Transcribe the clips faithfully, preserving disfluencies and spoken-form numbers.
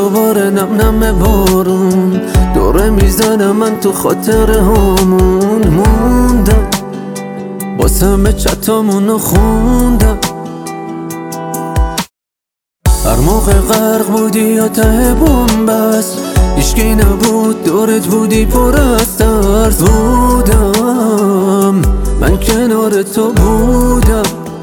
دوباره نم نم بارون دوره میزنه من تو خاطر همون موندم باز همه چتامونو خوندم هر موقع غرق بودی یا ته بومبست هیچکی نبود دورت بودی پر از ترس بودم من کنار تو بودم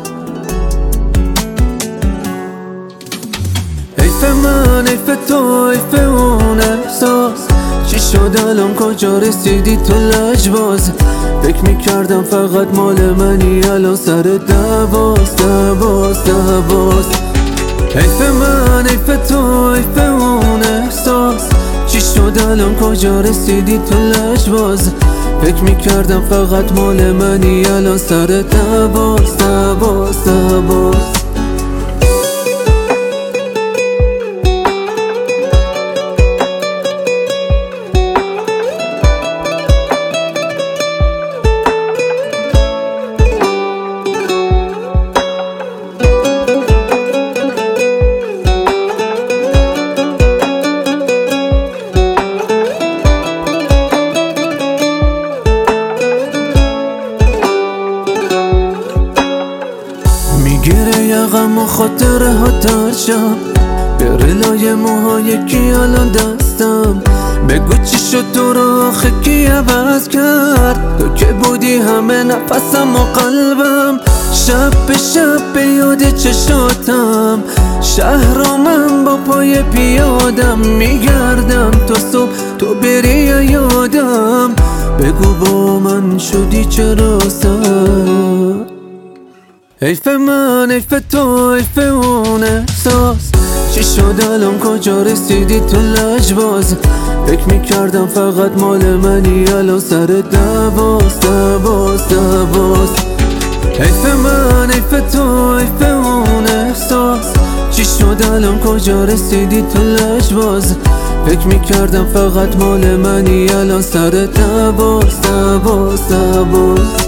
حیف من حیف تو حیف اون احساس چی شد الان کجا رسیدی تو لجباز فکر میکردم فقط مال منی الان سر دواز دواز دواز حیف من حیف تو حیف اون احساس چی شد الان کجا رسیدی تو لجباز فکر میکردم فقط مال منی الان سر دواز دواز دواز میگیره یقم و خاطره ها ترشم بره لای موهای کی الان دستم بگو چی شد تو رو آخه کی عوض کرد تو که بودی همه نفسم و قلبم شب به شب به یاد چشاتم شهر و من با پای پیادم میگردم تا صبح تو بری یادم بگو با من شدی چرا سر حیف من حیف تو حیف اون احساس چی شد الان کجا رسیدی تو لجباز فکر میکردم فقط مال منی الان سر دواز دواز دواز حیف من حیف تو حیف اون احساس چی شد الان کجا رسیدی تو لجباز فکر میکردم فقط مال منی الان سر دواز دواز دواز